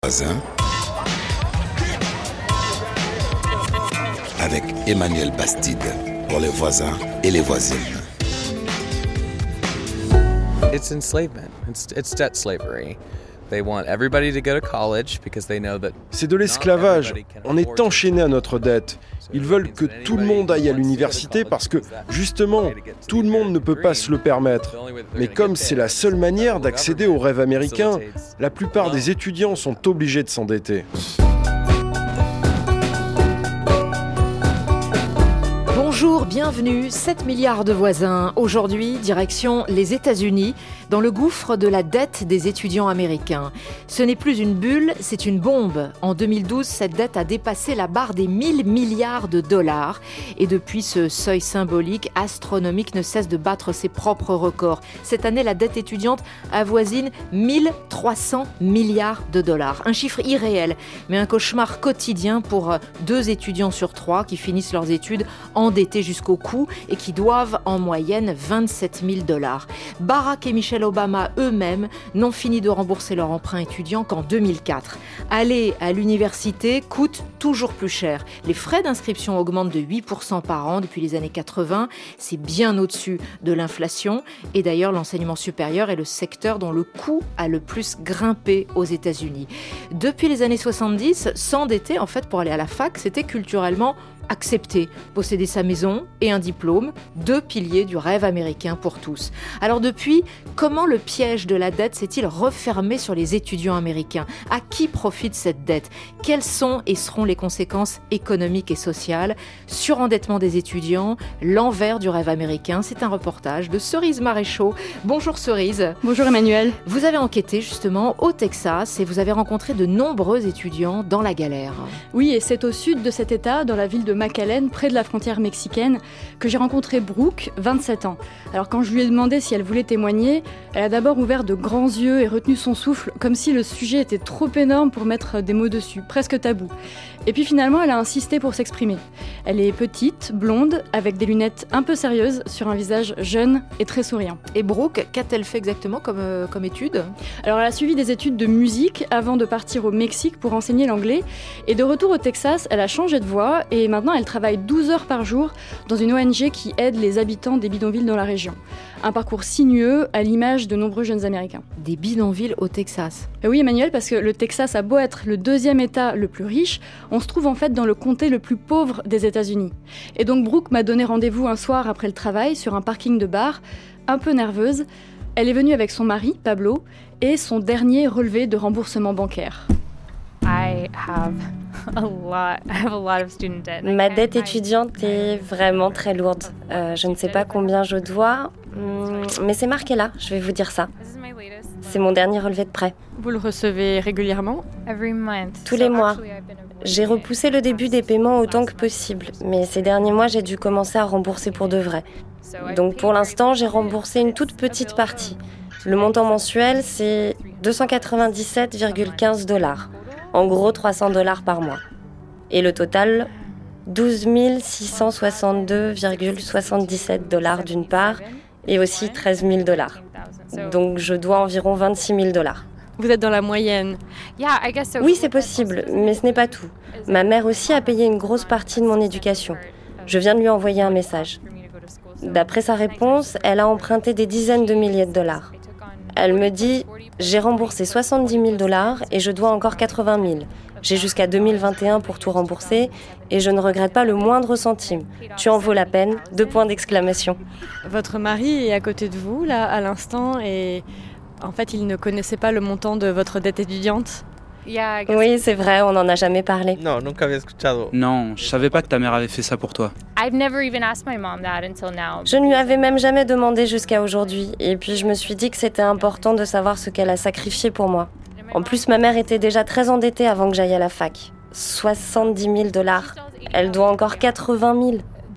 voisins avec Emmanuel Bastide pour les voisins et les voisines. It's enslavement. It's debt slavery. They want everybody to go to college because they know that. C'est de l'esclavage. On est enchaîné à notre dette. Ils veulent que tout le monde aille à l'université parce que, justement, tout le monde ne peut pas se le permettre. Mais comme c'est la seule manière d'accéder au rêve américain, la plupart des étudiants sont obligés de s'endetter. Bonjour, bienvenue, 7 milliards de voisins. Aujourd'hui, direction les États-Unis, dans le gouffre de la dette des étudiants américains. Ce n'est plus une bulle, c'est une bombe. En 2012, cette dette a dépassé la barre des 1000 milliards de dollars. Et depuis, ce seuil symbolique, astronomique, ne cesse de battre ses propres records. Cette année, la dette étudiante avoisine 1300 milliards de dollars. Un chiffre irréel, mais un cauchemar quotidien pour 2 étudiants sur 3 qui finissent leurs études endettés jusqu'au cou et qui doivent en moyenne 27 000 $. Barack et Michelle Obama eux-mêmes n'ont fini de rembourser leur emprunt étudiant qu'en 2004. Aller à l'université coûte toujours plus cher. Les frais d'inscription augmentent de 8% par an depuis les années 80. C'est bien au-dessus de l'inflation. Et d'ailleurs, l'enseignement supérieur est le secteur dont le coût a le plus grimpé aux États-Unis. Depuis les années 70, s'endetter en fait pour aller à la fac, c'était culturellement accepter, posséder sa maison et un diplôme, 2 piliers du rêve américain pour tous. Alors depuis, comment le piège de la dette s'est-il refermé sur les étudiants américains ? À qui profite cette dette ? Quelles sont et seront les conséquences économiques et sociales ? Surendettement des étudiants, l'envers du rêve américain, c'est un reportage de Cerise Maréchaux. Bonjour Cerise. Bonjour Emmanuel. Vous avez enquêté justement au Texas et vous avez rencontré de nombreux étudiants dans la galère. Oui, et c'est au sud de cet état, dans la ville de McAllen, près de la frontière mexicaine, que j'ai rencontré Brooke, 27 ans. Alors quand je lui ai demandé si elle voulait témoigner, elle a d'abord ouvert de grands yeux et retenu son souffle, comme si le sujet était trop énorme pour mettre des mots dessus, presque tabou. Et puis finalement, elle a insisté pour s'exprimer. Elle est petite, blonde, avec des lunettes un peu sérieuses, sur un visage jeune et très souriant. Et Brooke, qu'a-t-elle fait exactement comme étude ? Alors elle a suivi des études de musique avant de partir au Mexique pour enseigner l'anglais. Et de retour au Texas, elle a changé de voie et maintenant elle travaille 12 heures par jour dans une ONG qui aide les habitants des bidonvilles dans la région. Un parcours sinueux à l'image de nombreux jeunes Américains. Des bidonvilles au Texas ? Et oui Emmanuel, parce que le Texas a beau être le 2e État le plus riche, on se trouve en fait dans le comté le plus pauvre des États-Unis. Et donc Brooke m'a donné rendez-vous un soir après le travail sur un parking de bar, un peu nerveuse. Elle est venue avec son mari, Pablo, et son dernier relevé de remboursement bancaire. Ma dette étudiante est vraiment très lourde. Je ne sais pas combien je dois, mais c'est marqué là, je vais vous dire ça. C'est mon dernier relevé de prêt. Vous le recevez régulièrement ? Tous les mois. J'ai repoussé le début des paiements autant que possible, mais ces derniers mois, j'ai dû commencer à rembourser pour de vrai. Donc pour l'instant, j'ai remboursé une toute petite partie. Le montant mensuel, c'est 297,15 $. En gros, 300 $ par mois. Et le total, 12 662,77 $ d'une part, et aussi 13 000 $. Donc je dois environ 26 000 $. Vous êtes dans la moyenne. Oui, c'est possible, mais ce n'est pas tout. Ma mère aussi a payé une grosse partie de mon éducation. Je viens de lui envoyer un message. D'après sa réponse, elle a emprunté des dizaines de milliers de dollars. Elle me dit « J'ai remboursé 70 000 $ et je dois encore 80 000. J'ai jusqu'à 2021 pour tout rembourser et je ne regrette pas le moindre centime. Tu en vaux la peine !» 2 points d'exclamation. Votre mari est à côté de vous, là, à l'instant, et en fait, il ne connaissait pas le montant de votre dette étudiante ? Oui, c'est vrai, on n'en a jamais parlé. No, nunca había escuchado. Non, je savais pas que ta mère avait fait ça pour toi. Je ne lui avais même jamais demandé jusqu'à aujourd'hui. Et puis je me suis dit que c'était important de savoir ce qu'elle a sacrifié pour moi. En plus, ma mère était déjà très endettée avant que j'aille à la fac. 70 000 $. Elle doit encore 80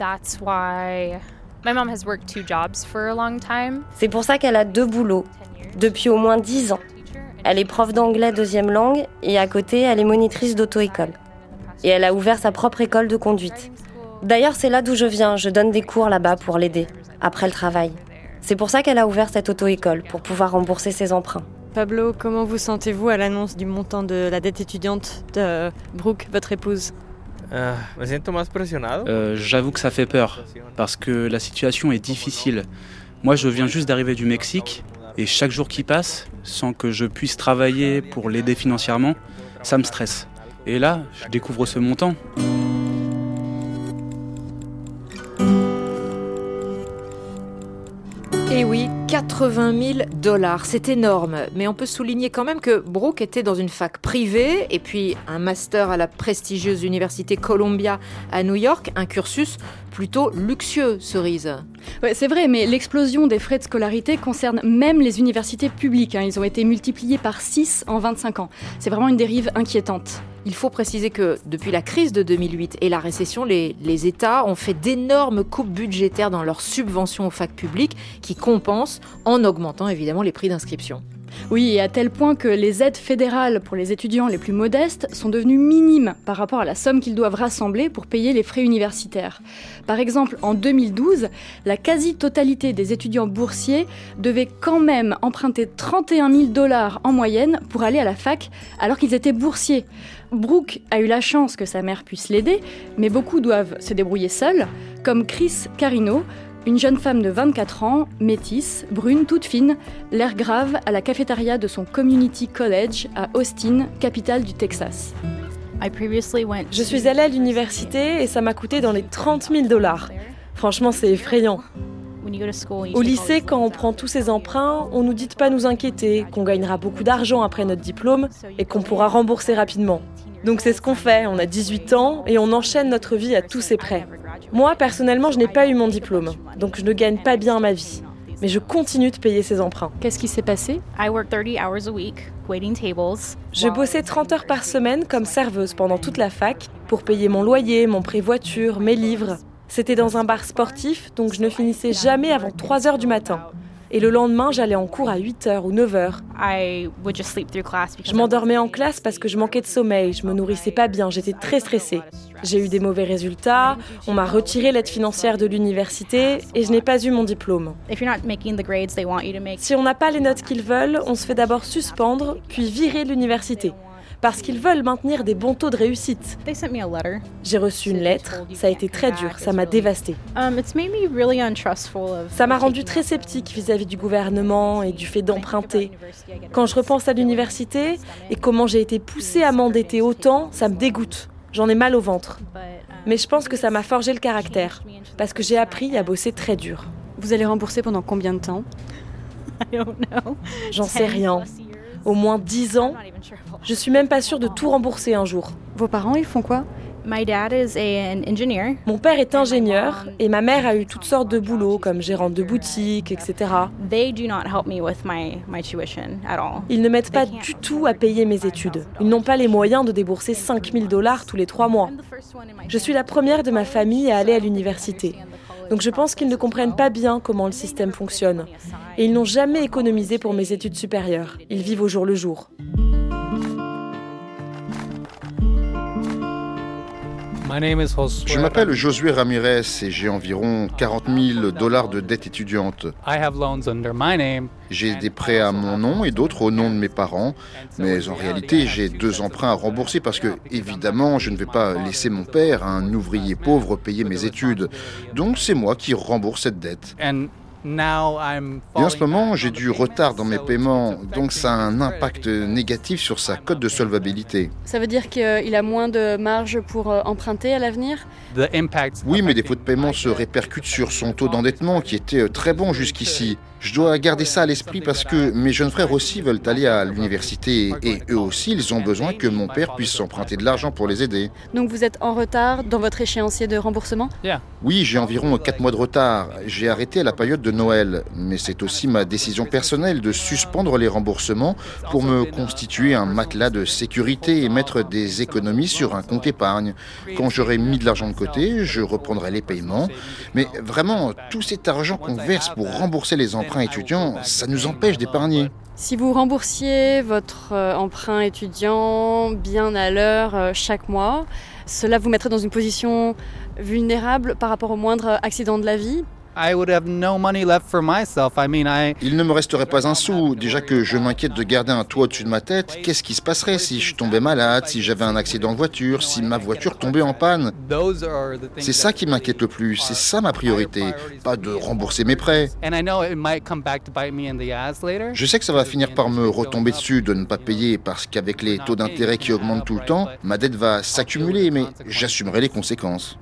000. C'est pour ça qu'elle a 2 boulots, depuis au moins 10 ans. Elle est prof d'anglais 2e langue et à côté, elle est monitrice d'auto-école. Et elle a ouvert sa propre école de conduite. D'ailleurs, c'est là d'où je viens. Je donne des cours là-bas pour l'aider, après le travail. C'est pour ça qu'elle a ouvert cette auto-école, pour pouvoir rembourser ses emprunts. Pablo, comment vous sentez-vous à l'annonce du montant de la dette étudiante de Brooke, votre épouse? J'avoue que ça fait peur, parce que la situation est difficile. Moi, je viens juste d'arriver du Mexique, et chaque jour qui passe, sans que je puisse travailler pour l'aider financièrement, ça me stresse. Et là, je découvre ce montant. Et oui, 80 000 $, c'est énorme. Mais on peut souligner quand même que Brooke était dans une fac privée et puis un master à la prestigieuse université Columbia à New York, un cursus plutôt luxueux, Cerise. Ouais, c'est vrai, mais l'explosion des frais de scolarité concerne même les universités publiques. Ils ont été multipliés par 6 en 25 ans. C'est vraiment une dérive inquiétante. Il faut préciser que depuis la crise de 2008 et la récession, les États ont fait d'énormes coupes budgétaires dans leurs subventions aux facs publiques qui compensent en augmentant évidemment les prix d'inscription. Oui, et à tel point que les aides fédérales pour les étudiants les plus modestes sont devenues minimes par rapport à la somme qu'ils doivent rassembler pour payer les frais universitaires. Par exemple, en 2012, la quasi-totalité des étudiants boursiers devaient quand même emprunter 31 000 $ en moyenne pour aller à la fac alors qu'ils étaient boursiers. Brooke a eu la chance que sa mère puisse l'aider, mais beaucoup doivent se débrouiller seuls, comme Chris Carino, une jeune femme de 24 ans, métisse, brune, toute fine, l'air grave à la cafétéria de son Community College à Austin, capitale du Texas. Je suis allée à l'université et ça m'a coûté dans les 30 000 $. Franchement, c'est effrayant. Au lycée, quand on prend tous ces emprunts, on nous dit de pas nous inquiéter, qu'on gagnera beaucoup d'argent après notre diplôme et qu'on pourra rembourser rapidement. Donc c'est ce qu'on fait, on a 18 ans et on enchaîne notre vie à tous ces prêts. Moi, personnellement, je n'ai pas eu mon diplôme, donc je ne gagne pas bien ma vie. Mais je continue de payer ces emprunts. Qu'est-ce qui s'est passé ? Je bossais 30 heures par semaine comme serveuse pendant toute la fac pour payer mon loyer, mon prêt voiture, mes livres. C'était dans un bar sportif, donc je ne finissais jamais avant 3 heures du matin. Et le lendemain, j'allais en cours à 8h ou 9h. Je m'endormais en classe parce que je manquais de sommeil, je me nourrissais pas bien, j'étais très stressée. J'ai eu des mauvais résultats, on m'a retiré l'aide financière de l'université et je n'ai pas eu mon diplôme. Si on n'a pas les notes qu'ils veulent, on se fait d'abord suspendre, puis virer de l'université. Parce qu'ils veulent maintenir des bons taux de réussite. J'ai reçu une lettre, ça a été très dur, ça m'a dévastée. Ça m'a rendue très sceptique vis-à-vis du gouvernement et du fait d'emprunter. Quand je repense à l'université et comment j'ai été poussée à m'endetter autant, ça me dégoûte. J'en ai mal au ventre. Mais je pense que ça m'a forgé le caractère, parce que j'ai appris à bosser très dur. Vous allez rembourser pendant combien de temps ? J'en sais rien. Au moins 10 ans. Je suis même pas sûre de tout rembourser un jour. Vos parents, ils font quoi ? Mon père est ingénieur et ma mère a eu toutes sortes de boulots comme gérante de boutique, etc. Ils ne m'aident pas du tout à payer mes études. Ils n'ont pas les moyens de débourser 5 000 $ tous les 3 mois. Je suis la première de ma famille à aller à l'université. Donc je pense qu'ils ne comprennent pas bien comment le système fonctionne. Et ils n'ont jamais économisé pour mes études supérieures. Ils vivent au jour le jour. Je m'appelle Josué Ramirez et j'ai environ 40 000 $ de dette étudiante. J'ai des prêts à mon nom et d'autres au nom de mes parents, mais en réalité j'ai 2 emprunts à rembourser parce que, évidemment, je ne vais pas laisser mon père, un ouvrier pauvre, payer mes études. Donc c'est moi qui rembourse cette dette. Et en ce moment, j'ai du retard dans mes paiements, donc ça a un impact négatif sur sa cote de solvabilité. Ça veut dire qu'il a moins de marge pour emprunter à l'avenir ? Oui, mais les défauts de paiement se répercutent sur son taux d'endettement qui était très bon jusqu'ici. Je dois garder ça à l'esprit parce que mes jeunes frères aussi veulent aller à l'université et eux aussi, ils ont besoin que mon père puisse emprunter de l'argent pour les aider. Donc vous êtes en retard dans votre échéancier de remboursement ? Oui, j'ai environ 4 mois de retard. J'ai arrêté à la période de Noël, mais c'est aussi ma décision personnelle de suspendre les remboursements pour me constituer un matelas de sécurité et mettre des économies sur un compte épargne. Quand j'aurai mis de l'argent de côté, je reprendrai les paiements. Mais vraiment, tout cet argent qu'on verse pour rembourser les emprunts étudiants, ça nous empêche d'épargner. Si vous remboursiez votre emprunt étudiant bien à l'heure chaque mois, cela vous mettrait dans une position vulnérable par rapport au moindre accident de la vie ? I would have no money left for myself. Il ne me resterait pas un sou. Déjà que je m'inquiète de garder un toit au-dessus de ma tête, qu'est-ce qui se passerait si je tombais malade, si j'avais un accident de voiture, si ma voiture tombait en panne? C'est ça qui m'inquiète le plus, c'est ça ma priorité, pas de rembourser mes prêts. Je sais que ça va finir par me retomber dessus de ne pas payer parce qu'avec les taux d'intérêt qui augmentent tout le temps, ma dette va s'accumuler, mais j'assumerai les conséquences.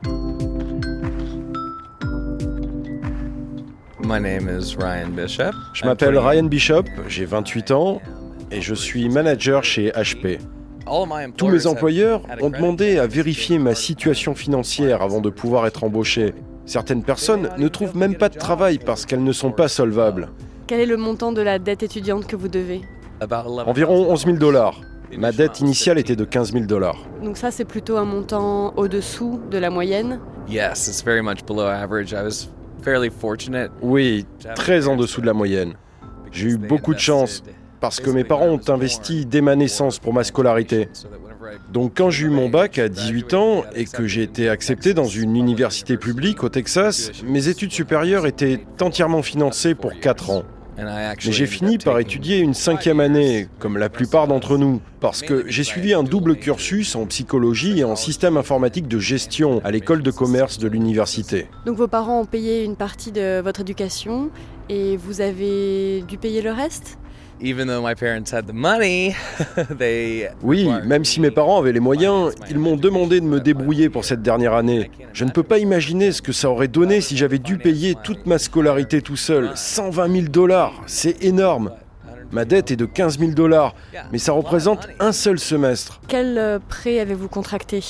My name is Ryan Bishop. Je m'appelle Ryan Bishop, j'ai 28 ans et je suis manager chez HP. Tous mes employeurs ont demandé à vérifier ma situation financière avant de pouvoir être embauché. Certaines personnes ne trouvent même pas de travail parce qu'elles ne sont pas solvables. Quel est le montant de la dette étudiante que vous devez? Environ 11 000 $. Ma dette initiale était de 15 000 $. Donc ça, c'est plutôt un montant au-dessous de la moyenne? Yes, it's very much below average. I was fairly fortunate. Oui, très en dessous de la moyenne. J'ai eu beaucoup de chance parce que mes parents ont investi dès ma naissance pour ma scolarité. Donc quand j'ai eu mon bac à 18 ans et que j'ai été accepté dans une université publique au Texas, mes études supérieures étaient entièrement financées pour 4 ans. Mais j'ai fini par étudier une 5e année, comme la plupart d'entre nous, parce que j'ai suivi un double cursus en psychologie et en système informatique de gestion à l'école de commerce de l'université. Donc vos parents ont payé une partie de votre éducation et vous avez dû payer le reste? Even though my parents had the money, Oui, même si mes parents avaient les moyens, ils m'ont demandé de me débrouiller pour cette dernière année. Je ne peux pas imaginer ce que ça aurait donné si j'avais dû payer toute ma scolarité tout seul. 120 000 $, c'est énorme. Ma dette est de 15 000 $, mais ça représente un seul semestre. Quel prêt avez-vous contracté?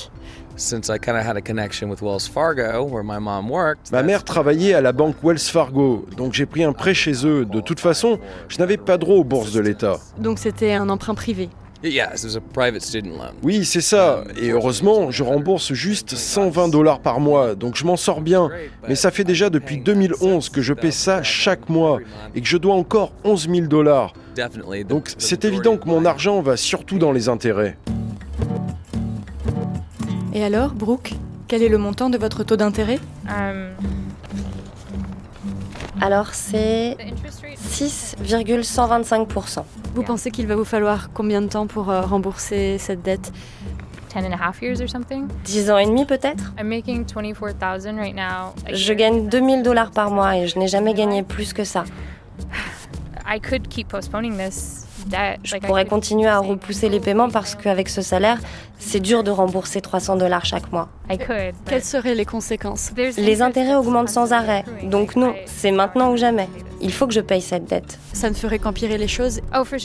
Ma mère travaillait à la banque Wells Fargo, donc j'ai pris un prêt chez eux. De toute façon, je n'avais pas droit aux bourses de l'État. Donc c'était un emprunt privé? Oui, c'est ça. Et heureusement, je rembourse juste 120 $ par mois, donc je m'en sors bien. Mais ça fait déjà depuis 2011 que je paie ça chaque mois et que je dois encore 11 000 $. Donc c'est évident que mon argent va surtout dans les intérêts. Et alors, Brooke, quel est le montant de votre taux d'intérêt? Alors c'est 6,125%. Vous pensez qu'il va vous falloir combien de temps pour rembourser cette dette? 10 ans et demi peut-être. Je gagne 2 000 $ par mois et je n'ai jamais gagné plus que ça. Je pourrais continuer à repousser les paiements parce qu'avec ce salaire, c'est dur de rembourser 300 $ chaque mois. Quelles seraient les conséquences? Les intérêts augmentent sans arrêt. Donc non, c'est maintenant ou jamais. Il faut que je paye cette dette. Ça ne ferait qu'empirer les choses?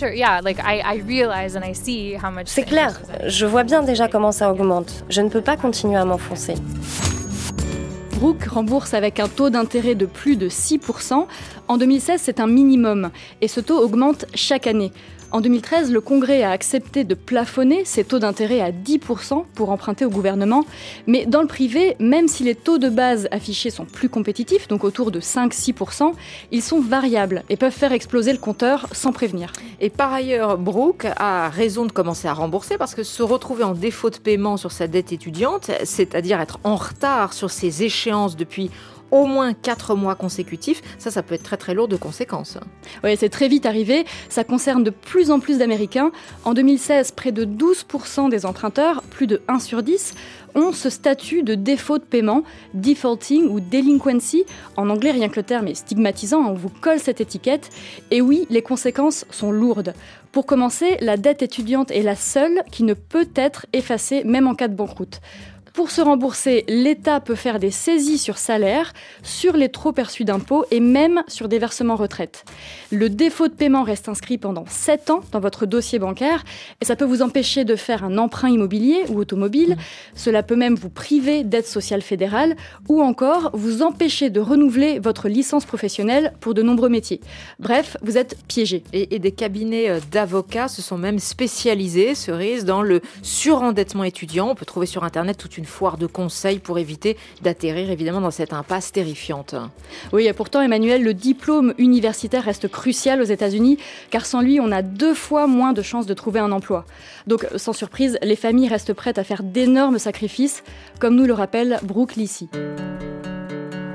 C'est clair, je vois bien déjà comment ça augmente. Je ne peux pas continuer à m'enfoncer. Brooke rembourse avec un taux d'intérêt de plus de 6%. En 2016, c'est un minimum et ce taux augmente chaque année. En 2013, le Congrès a accepté de plafonner ces taux d'intérêt à 10% pour emprunter au gouvernement. Mais dans le privé, même si les taux de base affichés sont plus compétitifs, donc autour de 5-6%, ils sont variables et peuvent faire exploser le compteur sans prévenir. Et par ailleurs, Brooke a raison de commencer à rembourser parce que se retrouver en défaut de paiement sur sa dette étudiante, c'est-à-dire être en retard sur ses échéances depuis au moins 4 mois consécutifs, ça peut être très très lourd de conséquences. Oui, c'est très vite arrivé. Ça concerne de plus en plus d'Américains. En 2016, près de 12% des emprunteurs, plus de 1 sur 10, ont ce statut de défaut de paiement, defaulting ou delinquency. En anglais, rien que le terme est stigmatisant, on vous colle cette étiquette. Et oui, les conséquences sont lourdes. Pour commencer, la dette étudiante est la seule qui ne peut être effacée, même en cas de banqueroute. Pour se rembourser, l'État peut faire des saisies sur salaire, sur les trop perçus d'impôts et même sur des versements retraite. Le défaut de paiement reste inscrit pendant 7 ans dans votre dossier bancaire et ça peut vous empêcher de faire un emprunt immobilier ou automobile. Cela peut même vous priver d'aide sociale fédérale ou encore vous empêcher de renouveler votre licence professionnelle pour de nombreux métiers. Bref, vous êtes piégé. Et des cabinets d'avocats se sont même spécialisés, Cerise, dans le surendettement étudiant. On peut trouver sur Internet toute une foire de conseils pour éviter d'atterrir évidemment dans cette impasse terrifiante. Oui, et pourtant Emmanuel, le diplôme universitaire reste crucial aux États-Unis car sans lui, on a 2 fois moins de chances de trouver un emploi. Donc sans surprise, les familles restent prêtes à faire d'énormes sacrifices, comme nous le rappelle Brooke Lissy.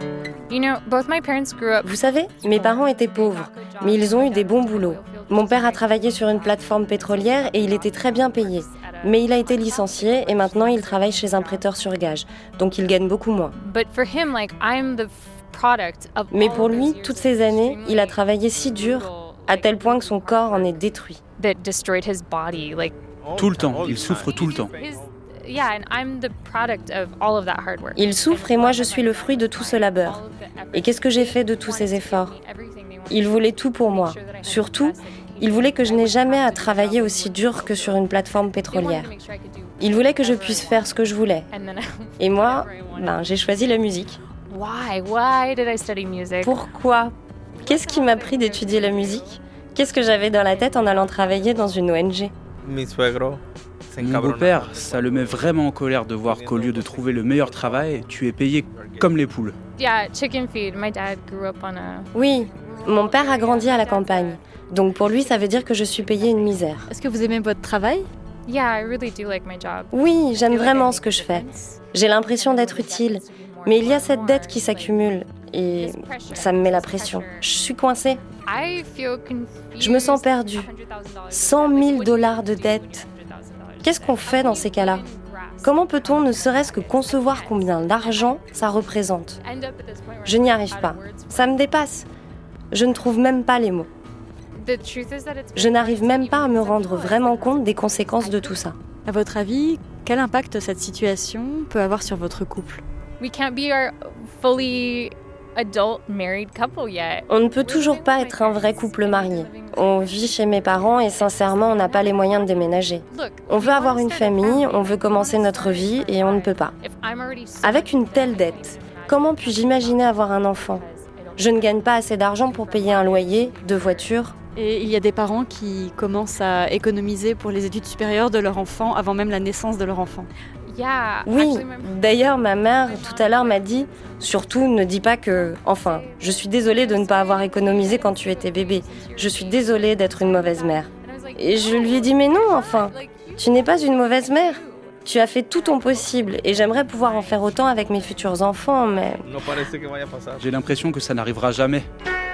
Vous savez, mes parents étaient pauvres, mais ils ont eu des bons boulots. Mon père a travaillé sur une plateforme pétrolière et il était très bien payé. Mais il a été licencié et maintenant il travaille chez un prêteur sur gage, donc il gagne beaucoup moins. Mais pour lui, toutes ces années, il a travaillé si dur, à tel point que son corps en est détruit. Tout le temps, il souffre tout le temps. Il souffre et moi je suis le fruit de tout ce labeur. Et qu'est-ce que j'ai fait de tous ces efforts? Il voulait tout pour moi. Surtout, il voulait que je n'ai jamais à travailler aussi dur que sur une plateforme pétrolière. Il voulait que je puisse faire ce que je voulais. Et moi, j'ai choisi la musique. Pourquoi? Qu'est-ce qui m'a pris d'étudier la musique? Qu'est-ce que j'avais dans la tête en allant travailler dans une ONG? Mon beau-père, ça le met vraiment en colère de voir qu'au lieu de trouver le meilleur travail, tu es payé comme les poules. Oui, mon père a grandi à la campagne. Donc pour lui, ça veut dire que je suis payée une misère. Est-ce que vous aimez votre travail? Oui, j'aime vraiment ce que je fais. J'ai l'impression d'être utile. Mais il y a cette dette qui s'accumule et ça me met la pression. Je suis coincée. Je me sens perdue. 100 000 $ de dette. Qu'est-ce qu'on fait dans ces cas-là? Comment peut-on ne serait-ce que concevoir combien d'argent ça représente? Je n'y arrive pas. Ça me dépasse. Je ne trouve même pas les mots. Je n'arrive même pas à me rendre vraiment compte des conséquences de tout ça. À votre avis, quel impact cette situation peut avoir sur votre couple? On ne peut toujours pas être un vrai couple marié. On vit chez mes parents et sincèrement, on n'a pas les moyens de déménager. On veut avoir une famille, on veut commencer notre vie et on ne peut pas. Avec une telle dette, comment puis-je imaginer avoir un enfant? Je ne gagne pas assez d'argent pour payer un loyer, 2 voitures. Et il y a des parents qui commencent à économiser pour les études supérieures de leur enfant avant même la naissance de leur enfant. Oui, d'ailleurs ma mère tout à l'heure m'a dit « Surtout ne dis pas que... Enfin, je suis désolée de ne pas avoir économisé quand tu étais bébé. Je suis désolée d'être une mauvaise mère. » Et je lui ai dit « Mais non, enfin, tu n'es pas une mauvaise mère. Tu as fait tout ton possible et j'aimerais pouvoir en faire autant avec mes futurs enfants, mais... » J'ai l'impression que ça n'arrivera jamais.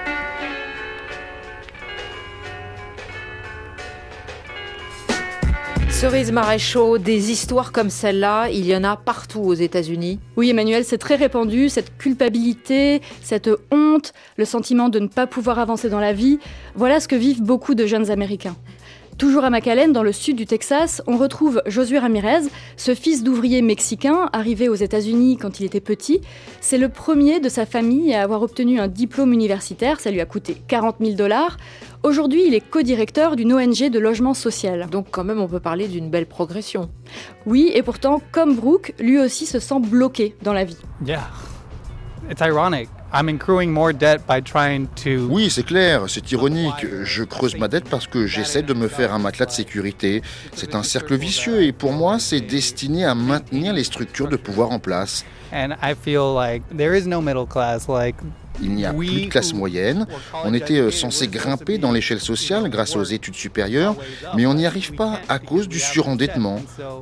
Cerise Maréchaux, des histoires comme celle-là, il y en a partout aux États-Unis. Oui, Emmanuel, c'est très répandu, cette culpabilité, cette honte, le sentiment de ne pas pouvoir avancer dans la vie. Voilà ce que vivent beaucoup de jeunes Américains. Toujours à McAllen, dans le sud du Texas, on retrouve Josué Ramirez, ce fils d'ouvrier mexicain arrivé aux États-Unis quand il était petit. C'est le premier de sa famille à avoir obtenu un diplôme universitaire, ça lui a coûté 40 000 $. Aujourd'hui, il est co-directeur d'une ONG de logement social. Donc quand même, on peut parler d'une belle progression. Oui, et pourtant, comme Brooke, lui aussi se sent bloqué dans la vie. Yeah, it's ironic. I'm accruing more debt by trying to... Oui, c'est clair, c'est ironique. Je creuse ma dette parce que j'essaie de me faire un matelas de sécurité. C'est un cercle vicieux et pour moi, c'est destiné à maintenir les structures de pouvoir en place. And I feel like there is no middle class, like... Il n'y a plus de classe moyenne. On était censé grimper dans l'échelle sociale grâce aux études supérieures, mais on n'y arrive pas à cause du surendettement.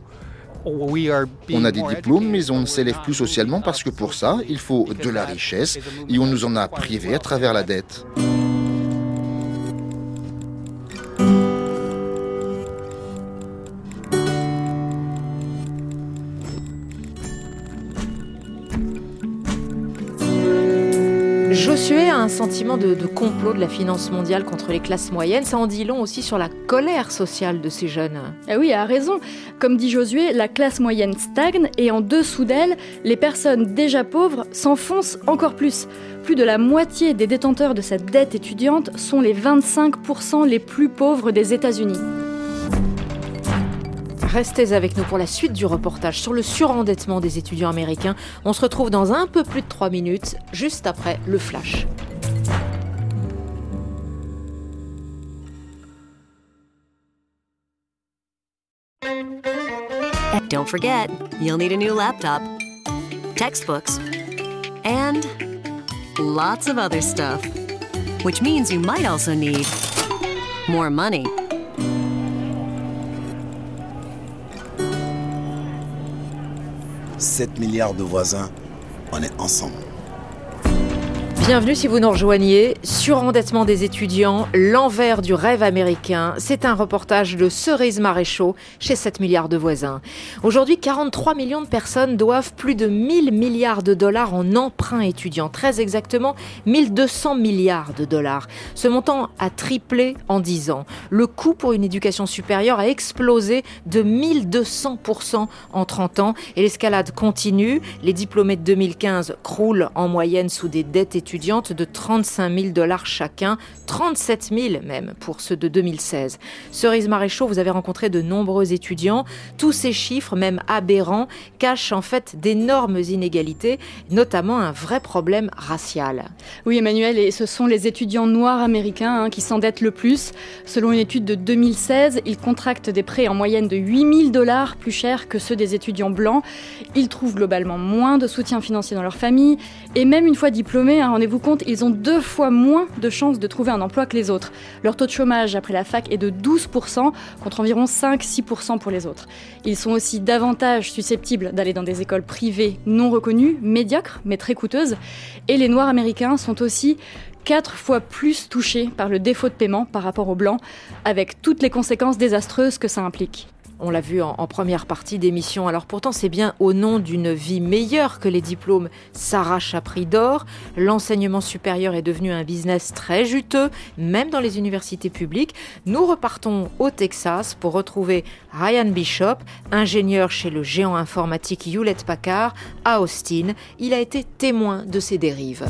On a des diplômes, mais on ne s'élève plus socialement parce que pour ça, il faut de la richesse et on nous en a privés à travers la dette. Josué a un sentiment de complot de la finance mondiale contre les classes moyennes. Ça en dit long aussi sur la colère sociale de ces jeunes. Ah oui, elle a raison. Comme dit Josué, la classe moyenne stagne et en dessous d'elle, les personnes déjà pauvres s'enfoncent encore plus. Plus de la moitié des détenteurs de cette dette étudiante sont les 25% les plus pauvres des États-Unis. Restez avec nous pour la suite du reportage sur le surendettement des étudiants américains. On se retrouve dans un peu plus de 3 minutes, juste après le flash. Don't forget, you'll need a new laptop, textbooks, and lots of other stuff. Which means you might also need more money. 7 milliards de voisins, on est ensemble. Bienvenue si vous nous rejoignez. Surendettement des étudiants, l'envers du rêve américain. C'est un reportage de Cerise Maréchaux chez 7 milliards de voisins. Aujourd'hui, 43 millions de personnes doivent plus de 1000 milliards de dollars en emprunts étudiants. Très exactement, 1200 milliards de dollars. Ce montant a triplé en 10 ans. Le coût pour une éducation supérieure a explosé de 1200% en 30 ans. Et l'escalade continue. Les diplômés de 2015 croulent en moyenne sous des dettes étudiantes de 35 000 dollars chacun, 37 000 même pour ceux de 2016. Cerise Maréchaux, vous avez rencontré de nombreux étudiants. Tous ces chiffres, même aberrants, cachent en fait d'énormes inégalités, notamment un vrai problème racial. Oui Emmanuel, et ce sont les étudiants noirs américains qui s'endettent le plus. Selon une étude de 2016, ils contractent des prêts en moyenne de 8 000 dollars plus chers que ceux des étudiants blancs. Ils trouvent globalement moins de soutien financier dans leur famille et même une fois diplômés, rendez-vous compte, ils ont 2 fois moins de chances de trouver un emploi que les autres. Leur taux de chômage après la fac est de 12% contre environ 5-6% pour les autres. Ils sont aussi davantage susceptibles d'aller dans des écoles privées non reconnues, médiocres mais très coûteuses. Et les Noirs américains sont aussi 4 fois plus touchés par le défaut de paiement par rapport aux Blancs, avec toutes les conséquences désastreuses que ça implique. On l'a vu en première partie d'émission. Alors pourtant, c'est bien au nom d'une vie meilleure que les diplômes s'arrachent à prix d'or. L'enseignement supérieur est devenu un business très juteux, même dans les universités publiques. Nous repartons au Texas pour retrouver Ryan Bishop, ingénieur chez le géant informatique Hewlett-Packard à Austin. Il a été témoin de ces dérives.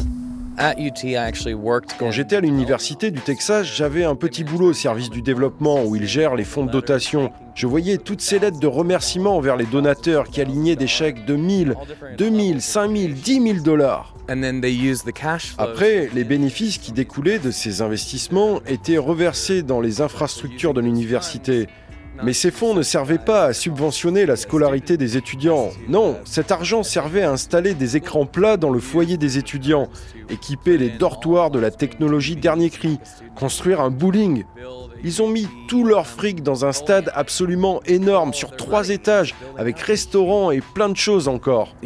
Quand j'étais à l'université du Texas, j'avais un petit boulot au service du développement où ils gèrent les fonds de dotation. Je voyais toutes ces lettres de remerciement envers les donateurs qui alignaient des chèques de 1000, 2000, 5000, 10 000 dollars. Après, les bénéfices qui découlaient de ces investissements étaient reversés dans les infrastructures de l'université. Mais ces fonds ne servaient pas à subventionner la scolarité des étudiants. Non, cet argent servait à installer des écrans plats dans le foyer des étudiants, équiper les dortoirs de la technologie dernier cri, construire un bowling. Ils ont mis tout leur fric dans un stade absolument énorme, sur 3 étages, avec restaurant et plein de choses encore.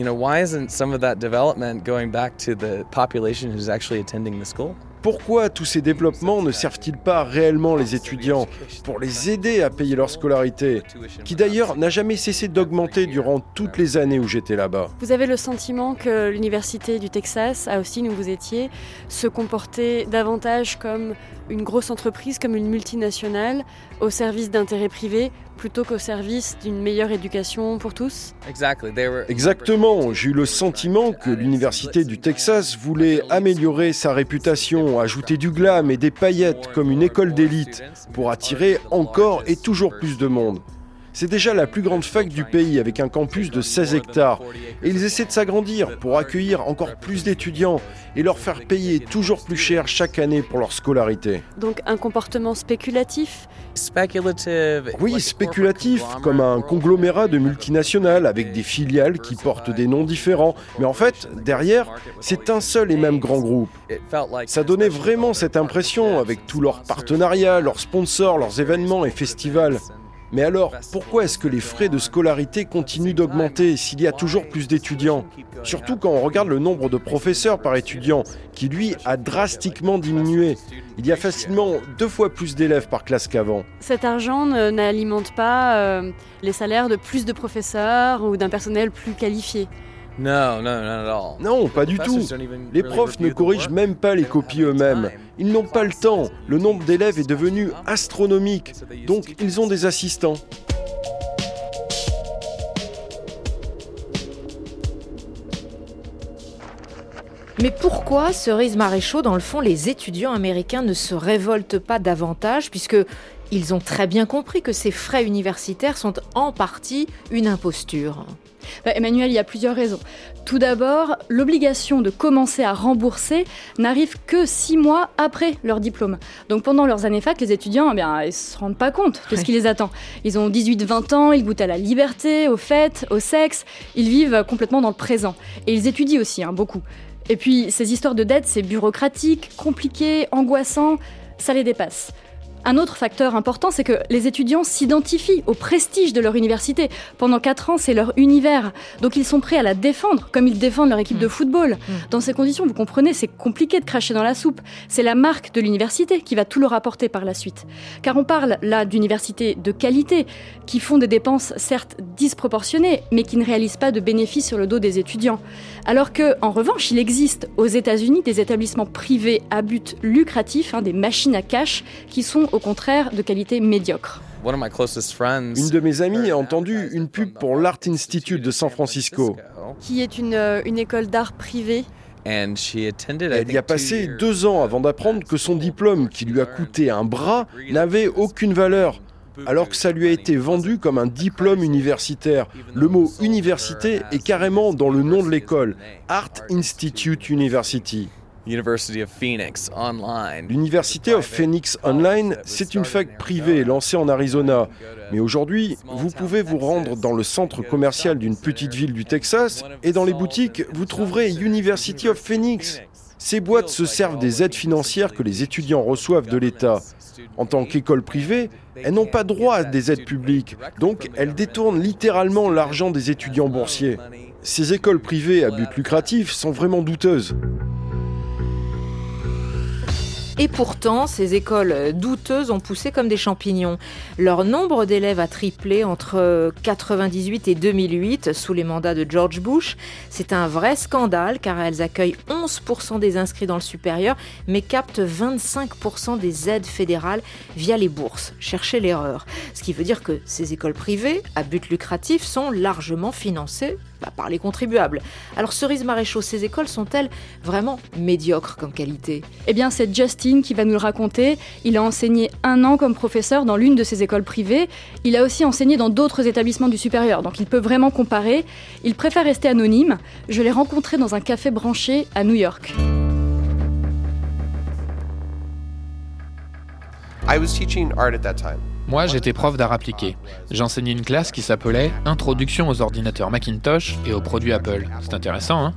Pourquoi tous ces développements ne servent-ils pas réellement les étudiants pour les aider à payer leur scolarité, qui d'ailleurs n'a jamais cessé d'augmenter durant toutes les années où j'étais là-bas? Vous avez le sentiment que l'université du Texas, à Austin où vous étiez, se comportait davantage comme une grosse entreprise, comme une multinationale, au service d'intérêts privés, plutôt qu'au service d'une meilleure éducation pour tous? Exactement, j'ai eu le sentiment que l'université du Texas voulait améliorer sa réputation, ajouter du glam et des paillettes comme une école d'élite pour attirer encore et toujours plus de monde. C'est déjà la plus grande fac du pays avec un campus de 16 hectares. Et ils essaient de s'agrandir pour accueillir encore plus d'étudiants et leur faire payer toujours plus cher chaque année pour leur scolarité. Donc un comportement spéculatif? Oui, spéculatif, comme un conglomérat de multinationales avec des filiales qui portent des noms différents. Mais en fait, derrière, c'est un seul et même grand groupe. Ça donnait vraiment cette impression avec tous leurs partenariats, leurs sponsors, leurs événements et festivals. Mais alors, pourquoi est-ce que les frais de scolarité continuent d'augmenter s'il y a toujours plus d'étudiants? Surtout quand on regarde le nombre de professeurs par étudiant, qui lui a drastiquement diminué. Il y a facilement 2 fois plus d'élèves par classe qu'avant. Cet argent n'alimente pas les salaires de plus de professeurs ou d'un personnel plus qualifié? Non, pas du tout. Les profs ne corrigent même pas les copies eux-mêmes. Ils n'ont pas le temps. Le nombre d'élèves est devenu astronomique. Donc, ils ont des assistants. Mais pourquoi, Cerise Maréchaux, dans le fond, les étudiants américains ne se révoltent pas davantage, puisque ils ont très bien compris que ces frais universitaires sont en partie une imposture? Emmanuel, il y a plusieurs raisons. Tout d'abord, l'obligation de commencer à rembourser n'arrive que 6 mois après leur diplôme. Donc pendant leurs années fac, les étudiants, ils ne se rendent pas compte de ce qui les attend. Ils ont 18-20 ans, ils goûtent à la liberté, aux fêtes, au sexe. Ils vivent complètement dans le présent. Et ils étudient aussi, beaucoup. Et puis, ces histoires de dette, c'est bureaucratique, compliqué, angoissant, ça les dépasse. Un autre facteur important, c'est que les étudiants s'identifient au prestige de leur université. Pendant 4 ans, c'est leur univers. Donc ils sont prêts à la défendre, comme ils défendent leur équipe de football. Dans ces conditions, vous comprenez, c'est compliqué de cracher dans la soupe. C'est la marque de l'université qui va tout leur apporter par la suite. Car on parle là d'universités de qualité, qui font des dépenses certes disproportionnées, mais qui ne réalisent pas de bénéfices sur le dos des étudiants. Alors que, en revanche, il existe aux États-Unis des établissements privés à but lucratif, des machines à cash, qui sont au contraire de qualité médiocre. Une de mes amies a entendu une pub pour l'Art Institute de San Francisco, qui est une école d'art privée. Elle y a passé 2 ans avant d'apprendre que son diplôme, qui lui a coûté un bras, n'avait aucune valeur, alors que ça lui a été vendu comme un diplôme universitaire. Le mot « université » est carrément dans le nom de l'école, Art Institute University. University of Phoenix Online. L'University of Phoenix Online, c'est une fac privée lancée en Arizona. Mais aujourd'hui, vous pouvez vous rendre dans le centre commercial d'une petite ville du Texas et dans les boutiques, vous trouverez University of Phoenix. Ces boîtes se servent des aides financières que les étudiants reçoivent de l'État. En tant qu'école privée, elles n'ont pas droit à des aides publiques, donc elles détournent littéralement l'argent des étudiants boursiers. Ces écoles privées à but lucratif sont vraiment douteuses. Et pourtant, ces écoles douteuses ont poussé comme des champignons. Leur nombre d'élèves a triplé entre 1998 et 2008 sous les mandats de George Bush. C'est un vrai scandale car elles accueillent 11% des inscrits dans le supérieur mais captent 25% des aides fédérales via les bourses. Cherchez l'erreur. Ce qui veut dire que ces écoles privées à but lucratif sont largement financées par les contribuables. Alors cerise maréchaux, ces écoles sont-elles vraiment médiocres comme qualité ? Eh bien c'est Justin qui va nous le raconter. Il a enseigné 1 an comme professeur dans l'une de ces écoles privées. Il a aussi enseigné dans d'autres établissements du supérieur, donc il peut vraiment comparer. Il préfère rester anonyme. Je l'ai rencontré dans un café branché à New York. I was teaching art at that time. Moi, j'étais prof d'art appliqué. J'enseignais une classe qui s'appelait « Introduction aux ordinateurs Macintosh et aux produits Apple ». C'est intéressant, hein ?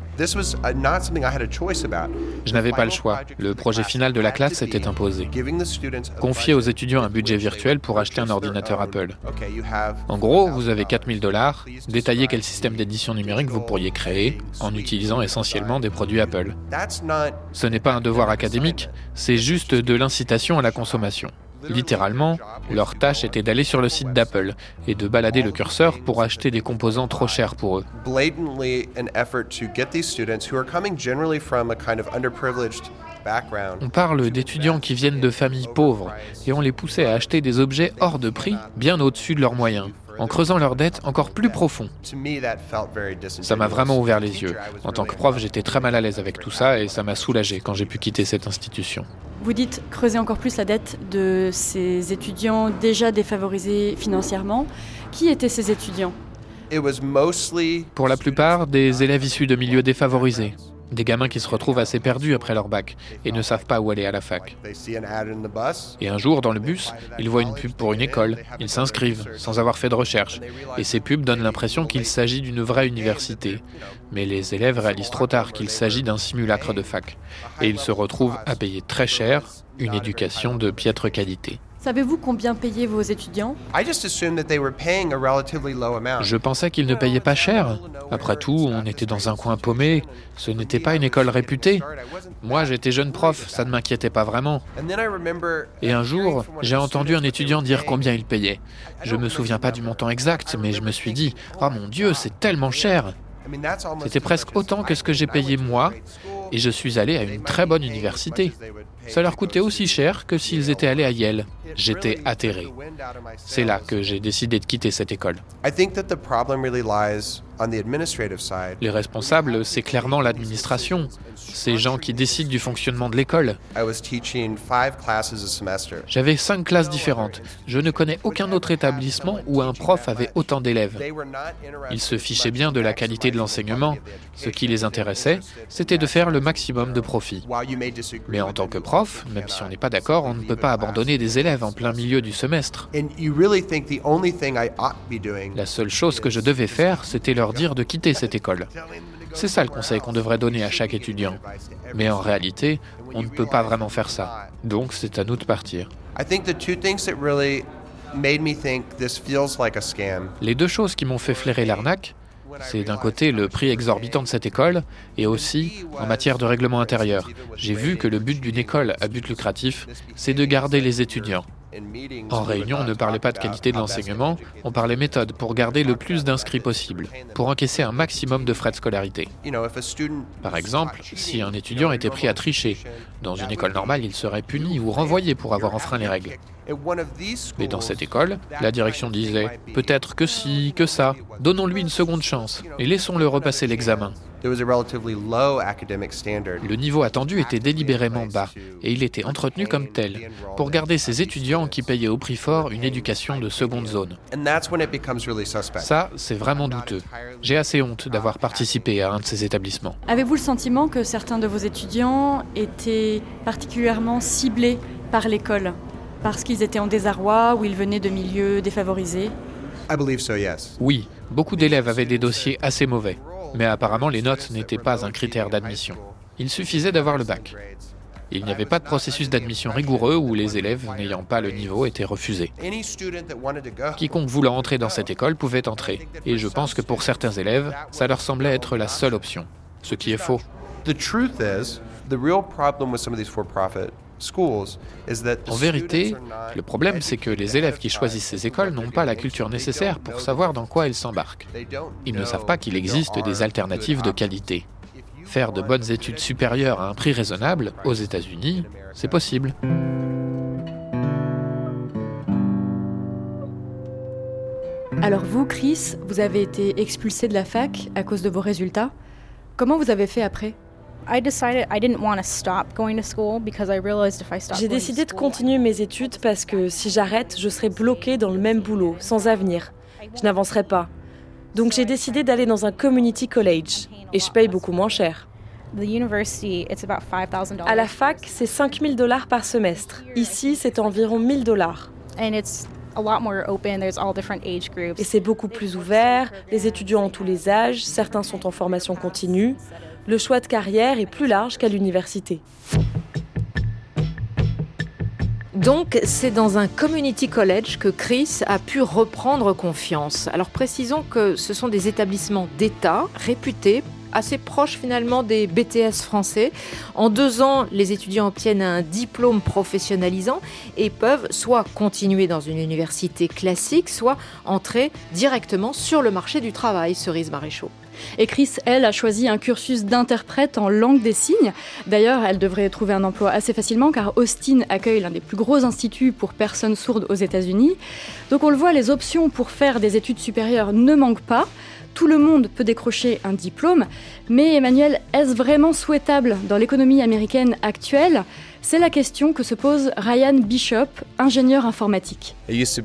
Je n'avais pas le choix. Le projet final de la classe s'était imposé. Confier aux étudiants un budget virtuel pour acheter un ordinateur Apple. En gros, vous avez $4 000. Détaillez quel système d'édition numérique vous pourriez créer en utilisant essentiellement des produits Apple. Ce n'est pas un devoir académique, c'est juste de l'incitation à la consommation. Littéralement, leur tâche était d'aller sur le site d'Apple et de balader le curseur pour acheter des composants trop chers pour eux. On parle d'étudiants qui viennent de familles pauvres et on les poussait à acheter des objets hors de prix, bien au-dessus de leurs moyens, en creusant leurs dettes encore plus profond. Ça m'a vraiment ouvert les yeux. En tant que prof, j'étais très mal à l'aise avec tout ça et ça m'a soulagé quand j'ai pu quitter cette institution. Vous dites creuser encore plus la dette de ces étudiants déjà défavorisés financièrement. Qui étaient ces étudiants ? Pour la plupart, des élèves issus de milieux défavorisés. Des gamins qui se retrouvent assez perdus après leur bac et ne savent pas où aller à la fac. Et un jour, dans le bus, ils voient une pub pour une école. Ils s'inscrivent, sans avoir fait de recherche. Et ces pubs donnent l'impression qu'il s'agit d'une vraie université. Mais les élèves réalisent trop tard qu'il s'agit d'un simulacre de fac. Et ils se retrouvent à payer très cher une éducation de piètre qualité. Savez-vous combien payaient vos étudiants ? Je pensais qu'ils ne payaient pas cher. Après tout, on était dans un coin paumé. Ce n'était pas une école réputée. Moi, j'étais jeune prof, ça ne m'inquiétait pas vraiment. Et un jour, j'ai entendu un étudiant dire combien il payait. Je ne me souviens pas du montant exact, mais je me suis dit « Oh mon Dieu, c'est tellement cher !» C'était presque autant que ce que j'ai payé moi, et je suis allé à une très bonne université. Ça leur coûtait aussi cher que s'ils étaient allés à Yale. J'étais atterré. C'est là que j'ai décidé de quitter cette école. Les responsables, c'est clairement l'administration. Ces gens qui décident du fonctionnement de l'école. J'avais 5 classes différentes. Je ne connais aucun autre établissement où un prof avait autant d'élèves. Ils se fichaient bien de la qualité de l'enseignement. Ce qui les intéressait, c'était de faire le maximum de profit. Mais en tant que prof, même si on n'est pas d'accord, on ne peut pas abandonner des élèves en plein milieu du semestre. La seule chose que je devais faire, c'était leur dire de quitter cette école. C'est ça le conseil qu'on devrait donner à chaque étudiant. Mais en réalité, on ne peut pas vraiment faire ça. Donc c'est à nous de partir. Les deux choses qui m'ont fait flairer l'arnaque, c'est d'un côté le prix exorbitant de cette école et aussi en matière de règlement intérieur. J'ai vu que le but d'une école à but lucratif, c'est de garder les étudiants. En réunion, on ne parlait pas de qualité de l'enseignement, on parlait méthode pour garder le plus d'inscrits possible, pour encaisser un maximum de frais de scolarité. Par exemple, si un étudiant était pris à tricher, dans une école normale, il serait puni ou renvoyé pour avoir enfreint les règles. Mais dans cette école, la direction disait « peut-être que si, que ça, donnons-lui une seconde chance et laissons-le repasser l'examen ». Le niveau attendu était délibérément bas et il était entretenu comme tel, pour garder ces étudiants qui payaient au prix fort une éducation de seconde zone. Ça, c'est vraiment douteux. J'ai assez honte d'avoir participé à un de ces établissements. Avez-vous le sentiment que certains de vos étudiants étaient particulièrement ciblés par l'école ? Parce qu'ils étaient en désarroi ou ils venaient de milieux défavorisés ? Oui, beaucoup d'élèves avaient des dossiers assez mauvais. Mais apparemment, les notes n'étaient pas un critère d'admission. Il suffisait d'avoir le bac. Il n'y avait pas de processus d'admission rigoureux où les élèves n'ayant pas le niveau étaient refusés. Quiconque voulant entrer dans cette école pouvait entrer. Et je pense que pour certains élèves, ça leur semblait être la seule option. Ce qui est faux. En vérité, le problème, c'est que les élèves qui choisissent ces écoles n'ont pas la culture nécessaire pour savoir dans quoi ils s'embarquent. Ils ne savent pas qu'il existe des alternatives de qualité. Faire de bonnes études supérieures à un prix raisonnable, aux États-Unis, c'est possible. Alors vous, Chris, vous avez été expulsé de la fac à cause de vos résultats. Comment vous avez fait après ? J'ai décidé de continuer mes études parce que si j'arrête, je serai bloquée dans le même boulot, sans avenir. Je n'avancerai pas. Donc j'ai décidé d'aller dans un community college et je paye beaucoup moins cher. À la fac, c'est $5,000 par semestre. Ici, c'est environ $1,000. Et c'est beaucoup plus ouvert, les étudiants ont tous les âges, certains sont en formation continue. Le choix de carrière est plus large qu'à l'université. Donc, c'est dans un community college que Chris a pu reprendre confiance. Alors, précisons que ce sont des établissements d'État réputés, assez proches finalement des BTS français. En 2 ans, les étudiants obtiennent un diplôme professionnalisant et peuvent soit continuer dans une université classique, soit entrer directement sur le marché du travail, Cerise Maréchaux. Et Chris, elle, a choisi un cursus d'interprète en langue des signes. D'ailleurs, elle devrait trouver un emploi assez facilement car Austin accueille l'un des plus gros instituts pour personnes sourdes aux États-Unis. Donc on le voit, les options pour faire des études supérieures ne manquent pas. Tout le monde peut décrocher un diplôme. Mais Emmanuel, est-ce vraiment souhaitable dans l'économie américaine actuelle ? C'est la question que se pose Ryan Bishop, ingénieur informatique.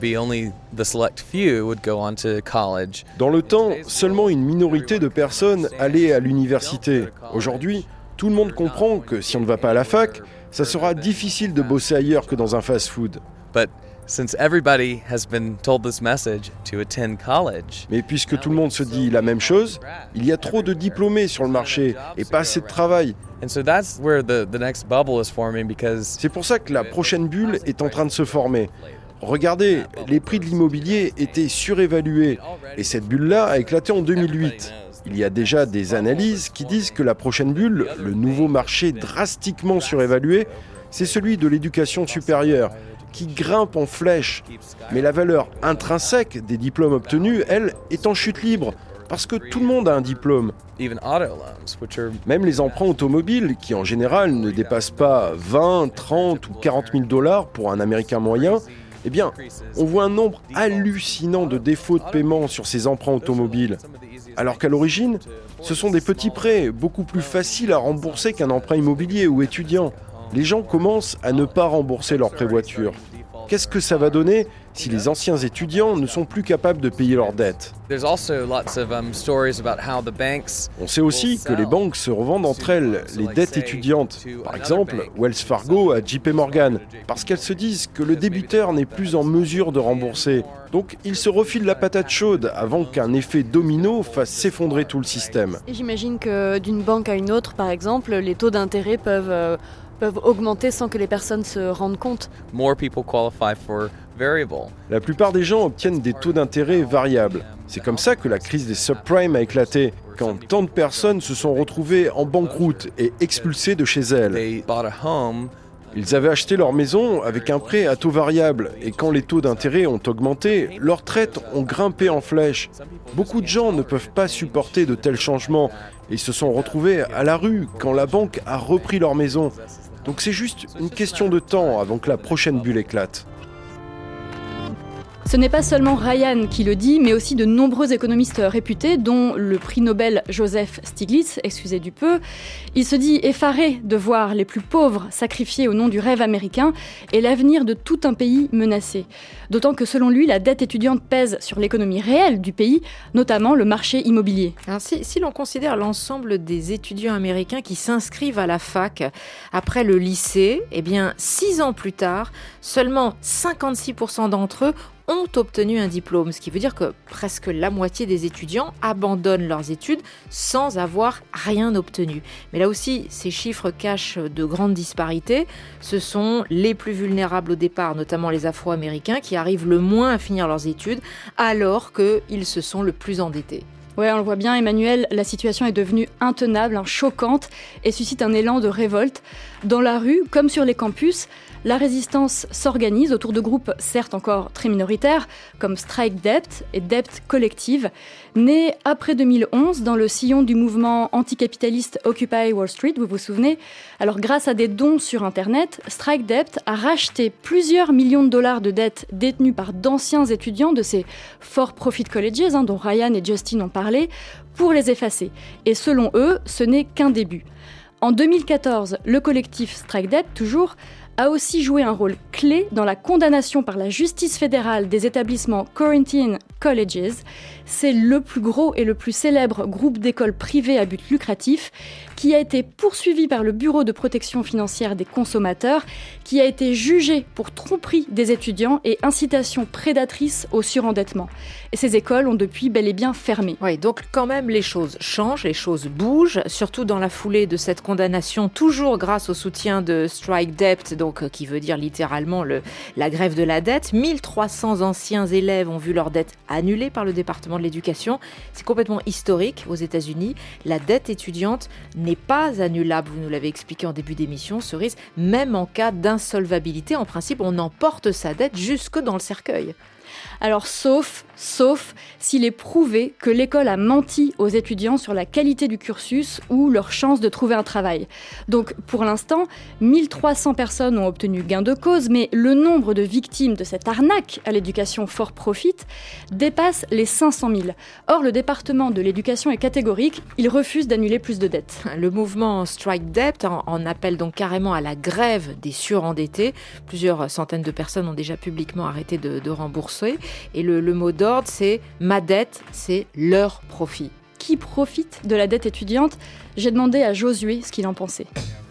Dans le temps, seulement une minorité de personnes allaient à l'université. Aujourd'hui, tout le monde comprend que si on ne va pas à la fac, ça sera difficile de bosser ailleurs que dans un fast-food. Mais puisque tout le monde se dit la même chose, il y a trop de diplômés sur le marché et pas assez de travail. C'est pour ça que la prochaine bulle est en train de se former. Regardez, les prix de l'immobilier étaient surévalués et cette bulle-là a éclaté en 2008. Il y a déjà des analyses qui disent que la prochaine bulle, le nouveau marché drastiquement surévalué, c'est celui de l'éducation supérieure, qui grimpe en flèche. Mais la valeur intrinsèque des diplômes obtenus, elle, est en chute libre. Parce que tout le monde a un diplôme. Même les emprunts automobiles, qui en général ne dépassent pas 20, 30 ou 40 000 $ pour un Américain moyen, eh bien, on voit un nombre hallucinant de défauts de paiement sur ces emprunts automobiles. Alors qu'à l'origine, ce sont des petits prêts, beaucoup plus faciles à rembourser qu'un emprunt immobilier ou étudiant. Les gens commencent à ne pas rembourser leur prêt voiture. Qu'est-ce que ça va donner si les anciens étudiants ne sont plus capables de payer leurs dettes? On sait aussi que les banques se revendent entre elles les dettes étudiantes. Par exemple, Wells Fargo à JP Morgan, parce qu'elles se disent que le débiteur n'est plus en mesure de rembourser. Donc, ils se refilent la patate chaude avant qu'un effet domino fasse s'effondrer tout le système. Et j'imagine que d'une banque à une autre, par exemple, les taux d'intérêt peuvent peuvent augmenter sans que les personnes se rendent compte. More people qualify for variable. La plupart des gens obtiennent des taux d'intérêt variables. C'est comme ça que la crise des subprimes a éclaté, quand tant de personnes se sont retrouvées en banqueroute et expulsées de chez elles. They bought a home. Ils avaient acheté leur maison avec un prêt à taux variable et quand les taux d'intérêt ont augmenté, leurs traites ont grimpé en flèche. Beaucoup de gens ne peuvent pas supporter de tels changements et ils se sont retrouvés à la rue quand la banque a repris leur maison. Donc c'est juste une question de temps avant que la prochaine bulle éclate. Ce n'est pas seulement Ryan qui le dit, mais aussi de nombreux économistes réputés, dont le prix Nobel Joseph Stiglitz, excusez du peu. Il se dit effaré de voir les plus pauvres sacrifiés au nom du rêve américain et l'avenir de tout un pays menacé. D'autant que selon lui, la dette étudiante pèse sur l'économie réelle du pays, notamment le marché immobilier. Alors, si l'on considère l'ensemble des étudiants américains qui s'inscrivent à la fac après le lycée, eh bien 6 ans plus tard, seulement 56% d'entre eux ont obtenu un diplôme, ce qui veut dire que presque la moitié des étudiants abandonnent leurs études sans avoir rien obtenu. Mais là aussi, ces chiffres cachent de grandes disparités. Ce sont les plus vulnérables au départ, notamment les Afro-Américains, qui arrivent le moins à finir leurs études, alors qu'ils se sont le plus endettés. Ouais, on le voit bien, Emmanuel, la situation est devenue intenable, choquante et suscite un élan de révolte. Dans la rue, comme sur les campus, la résistance s'organise autour de groupes certes encore très minoritaires, comme Strike Debt et Debt Collective, nés après 2011 dans le sillon du mouvement anticapitaliste Occupy Wall Street, vous vous souvenez. Alors grâce à des dons sur Internet, Strike Debt a racheté plusieurs millions de dollars de dettes détenues par d'anciens étudiants de ces for-profit colleges, dont Ryan et Justin ont parlé, pour les effacer. Et selon eux, ce n'est qu'un début. En 2014, le collectif Strike Debt, toujours, a aussi joué un rôle clé dans la condamnation par la justice fédérale des établissements Corinthian Colleges. C'est le plus gros et le plus célèbre groupe d'écoles privées à but lucratif qui a été poursuivi par le Bureau de protection financière des consommateurs, qui a été jugé pour tromperie des étudiants et incitation prédatrice au surendettement. Et ces écoles ont depuis bel et bien fermé. Oui, donc quand même les choses changent, les choses bougent, surtout dans la foulée de cette condamnation, toujours grâce au soutien de Strike Debt, donc qui veut dire littéralement la grève de la dette. 1300 anciens élèves ont vu leur dette annulée par le département de l'éducation. C'est complètement historique aux États-Unis. La dette étudiante n'est pas annulable, vous nous l'avez expliqué en début d'émission, Cerise, même en cas d'insolvabilité. En principe, on emporte sa dette jusque dans le cercueil. Alors sauf s'il est prouvé que l'école a menti aux étudiants sur la qualité du cursus ou leur chance de trouver un travail. Donc pour l'instant, 1300 personnes ont obtenu gain de cause, mais le nombre de victimes de cette arnaque à l'éducation for profit dépasse les 500 000. Or, le département de l'éducation est catégorique, il refuse d'annuler plus de dettes. Le mouvement Strike Debt en appelle donc carrément à la grève des surendettés. Plusieurs centaines de personnes ont déjà publiquement arrêté de rembourser. Et le mot d'ordre, c'est « ma dette, c'est leur profit ». Qui profite de la dette étudiante ? J'ai demandé à Josué ce qu'il en pensait.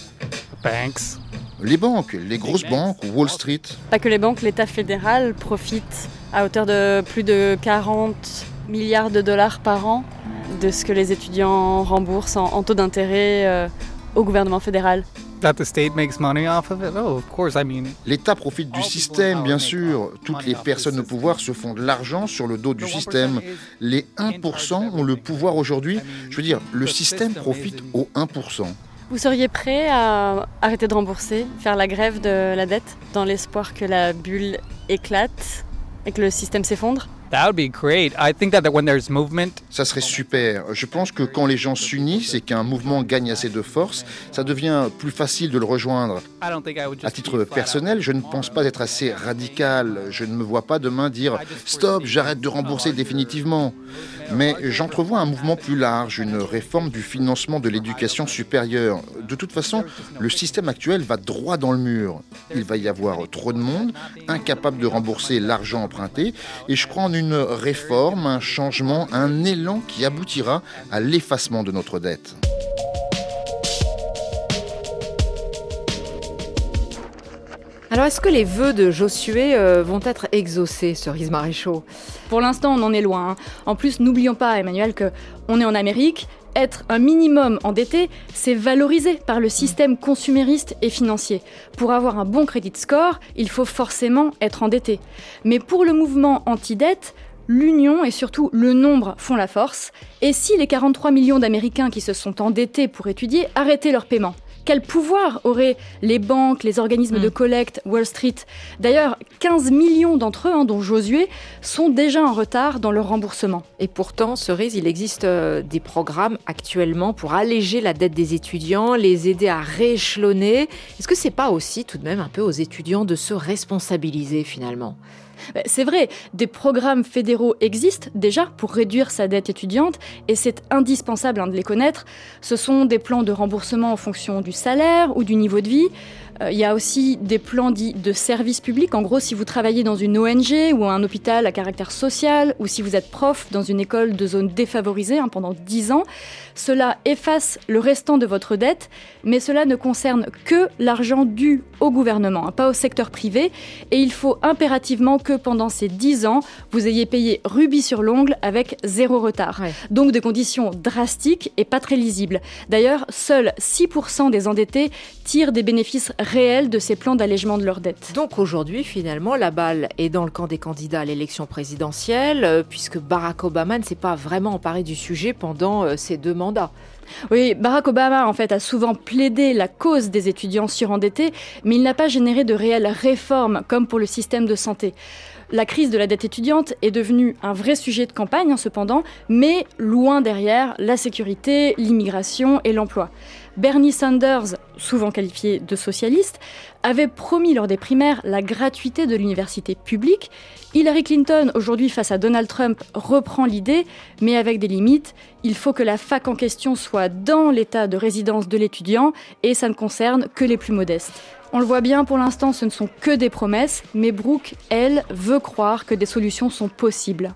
Banks. Les banques, les grosses banques, Wall Street. Pas que les banques, l'État fédéral profite à hauteur de plus de 40 milliards de dollars par an de ce que les étudiants remboursent en taux d'intérêt au gouvernement fédéral. That the state makes money off of it? Oh, of course, I mean. L'État profite du système, bien sûr. Toutes les personnes au pouvoir se font de l'argent sur le dos du système. Les 1% ont le pouvoir aujourd'hui. Je veux dire, le système profite aux 1%. Vous seriez prêt à arrêter de rembourser, faire la grève de la dette, dans l'espoir que la bulle éclate et que le système s'effondre ? That would be great. I think that when there's movement... Ça serait super. Je pense que quand les gens s'unissent et qu'un mouvement gagne assez de force, ça devient plus facile de le rejoindre. À titre personnel, je ne pense pas être assez radical. Je ne me vois pas demain dire « Stop, j'arrête de rembourser définitivement ». Mais j'entrevois un mouvement plus large, une réforme du financement de l'éducation supérieure. De toute façon, le système actuel va droit dans le mur. Il va y avoir trop de monde, incapable de rembourser l'argent emprunté, et je crois en une réforme, un changement, un élan qui aboutira à l'effacement de notre dette. Alors, est-ce que les vœux de Josué vont être exaucés, Cerise Maréchaux ? Pour l'instant, on en est loin. En plus, n'oublions pas, Emmanuel, qu'on est en Amérique être un minimum endetté, c'est valorisé par le système consumériste et financier. Pour avoir un bon credit score, il faut forcément être endetté. Mais pour le mouvement anti-dette, l'union et surtout le nombre font la force. Et si les 43 millions d'Américains qui se sont endettés pour étudier arrêtaient leur paiement ? Quel pouvoir auraient les banques, les organismes de collecte, Wall Street ? D'ailleurs, 15 millions d'entre eux, dont Josué, sont déjà en retard dans leur remboursement. Et pourtant, Cerise, il existe des programmes actuellement pour alléger la dette des étudiants, les aider à rééchelonner. Est-ce que c'est pas aussi tout de même un peu aux étudiants de se responsabiliser finalement ? C'est vrai, des programmes fédéraux existent déjà pour réduire sa dette étudiante et c'est indispensable de les connaître. Ce sont des plans de remboursement en fonction du salaire ou du niveau de vie. Il y a aussi des plans dits de service public. En gros, si vous travaillez dans une ONG ou un hôpital à caractère social ou si vous êtes prof dans une école de zone défavorisée pendant 10 ans, cela efface le restant de votre dette, mais cela ne concerne que l'argent dû au gouvernement, pas au secteur privé. Et il faut impérativement que pendant ces 10 ans, vous ayez payé rubis sur l'ongle avec 0 retard. Ouais. Donc des conditions drastiques et pas très lisibles. D'ailleurs, seuls 6% des endettés tirent des bénéfices réels de ces plans d'allègement de leur dette. Donc aujourd'hui, finalement, la balle est dans le camp des candidats à l'élection présidentielle, puisque Barack Obama ne s'est pas vraiment emparé du sujet pendant ses 2 mandats. Oui, Barack Obama, en fait, a souvent plaidé la cause des étudiants surendettés, mais il n'a pas généré de réelles réformes, comme pour le système de santé. La crise de la dette étudiante est devenue un vrai sujet de campagne, cependant, mais loin derrière la sécurité, l'immigration et l'emploi. Bernie Sanders, souvent qualifié de socialiste, avait promis lors des primaires la gratuité de l'université publique. Hillary Clinton, aujourd'hui face à Donald Trump, reprend l'idée, mais avec des limites. Il faut que la fac en question soit dans l'état de résidence de l'étudiant et ça ne concerne que les plus modestes. On le voit bien, pour l'instant, ce ne sont que des promesses, mais Brooke, elle, veut croire que des solutions sont possibles.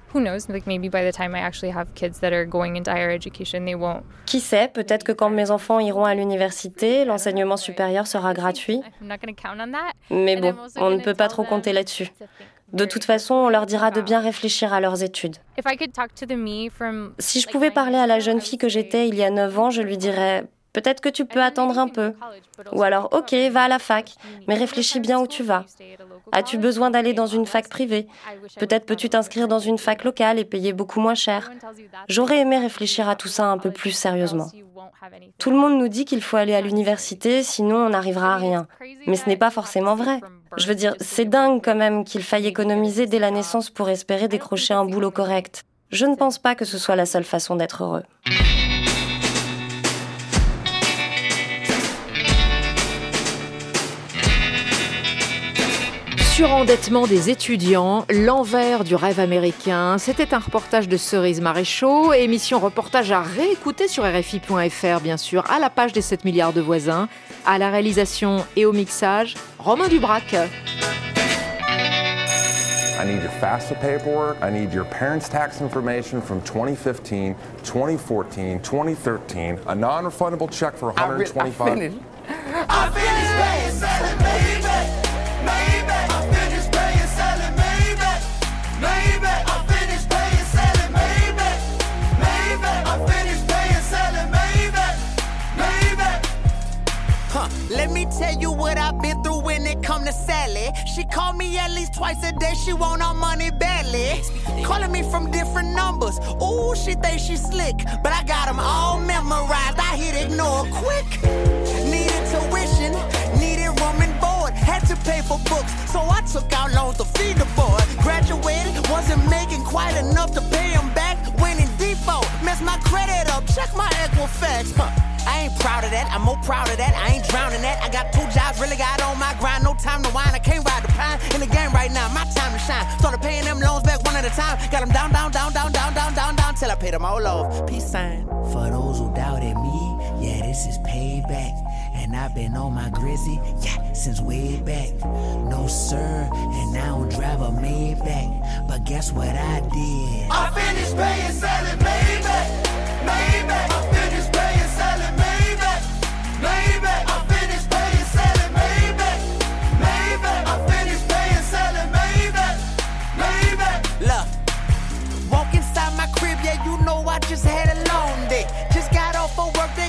Qui sait, peut-être que quand mes enfants iront à l'université, l'enseignement supérieur sera gratuit. Mais bon, on ne peut pas trop compter là-dessus. De toute façon, on leur dira de bien réfléchir à leurs études. Si je pouvais parler à la jeune fille que j'étais il y a 9 ans, je lui dirais... Peut-être que tu peux attendre un peu. Ou alors, ok, va à la fac, mais réfléchis bien où tu vas. As-tu besoin d'aller dans une fac privée ? Peut-être peux-tu t'inscrire dans une fac locale et payer beaucoup moins cher. J'aurais aimé réfléchir à tout ça un peu plus sérieusement. Tout le monde nous dit qu'il faut aller à l'université, sinon on n'arrivera à rien. Mais ce n'est pas forcément vrai. Je veux dire, c'est dingue quand même qu'il faille économiser dès la naissance pour espérer décrocher un boulot correct. Je ne pense pas que ce soit la seule façon d'être heureux. Surendettement des étudiants, l'envers du rêve américain. C'était un reportage de Cerise Maréchaux, émission reportage à réécouter sur RFI.fr, bien sûr, à la page des 7 milliards de voisins, à la réalisation et au mixage, Romain Dubrac. I need your FAFSA paperwork. I need your parents' tax information from 2015, 2014, 2013, a non-refundable check for $125. I finished paying, selling Maybach. Maybach. I finished paying, selling Maybach. Maybach. I finished paying, selling Maybach. Maybach. I finished paying, selling Maybach. Maybach. Let me tell you what I've been through when it come to Sally. She called me at least twice a day, she want our money badly. Calling me from different numbers, ooh, she thinks she slick. But I got them all memorized, I hit ignore quick. Needed tuition, needed room and board. Had to pay for books, so I took out loans to feed the boy. Graduated, wasn't making quite enough to pay him back. Went in default, messed my credit up, check my Equifax. I ain't proud of that, I'm more proud of that. I ain't drowning that. I got 2 jobs, really got on my grind. No time to whine, I can't ride the pine. In the game right now, my time to shine. Started paying them loans back one at a time. Got them down, down, down, down, down, down, down, down, till I paid them all off. Peace sign. For those who doubted me, yeah, this is payback. And I've been on my grizzy, yeah, since way back. No sir, and I don't drive a Maybach. But guess what I did? I finished paying, selling Maybach. Maybach. I finished paying, selling Maybach. Maybach. I finished paying, selling Maybach. Maybach. I finished paying, selling Maybach. Maybach. Look, walk inside my crib, yeah, you know I just had a long day. Just got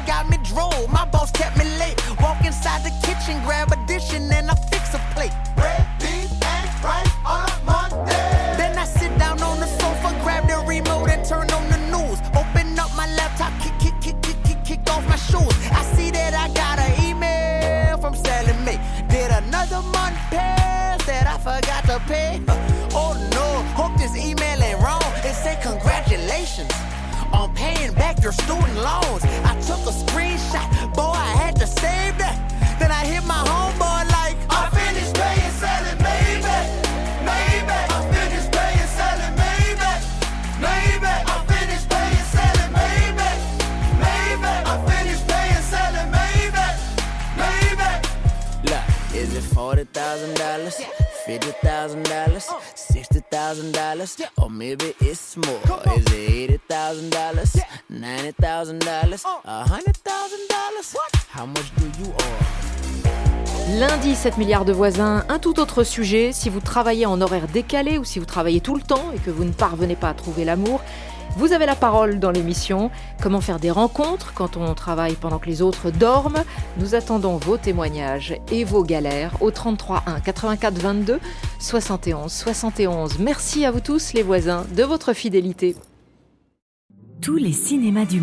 got me droll. My boss kept me late. Walk inside the kitchen, grab a dish and then I fix a plate. Red beans and rice on a Monday. Then I sit down on the sofa, grab the remote and turn on the news. Open up my laptop, kick off my shoes. I see that I got an email from Sally Mae. Did another month pass that I forgot to pay? Oh no, hope this email ain't wrong. It said congratulations on paying back your student loans. I took a screenshot, boy, I had to save that. Then I hit my homeboy like, I finished paying Sally Mae back. I finished paying Sally Mae back. I finished paying Sally Mae back. I finished paying Sally Mae back. Look, is it $40,000, $50,000, $60,000, or maybe it's more? Is it $80,000, $90,000, $100,000? How much do you owe? Lundi, 7 milliards de voisins, un tout autre sujet. Si vous travaillez en horaire décalé ou si vous travaillez tout le temps et que vous ne parvenez pas à trouver l'amour, vous avez la parole dans l'émission. Comment faire des rencontres quand on travaille pendant que les autres dorment? Nous attendons vos témoignages et vos galères au 33 1 84 22 71 71. Merci à vous tous les voisins de votre fidélité. Tous les cinémas du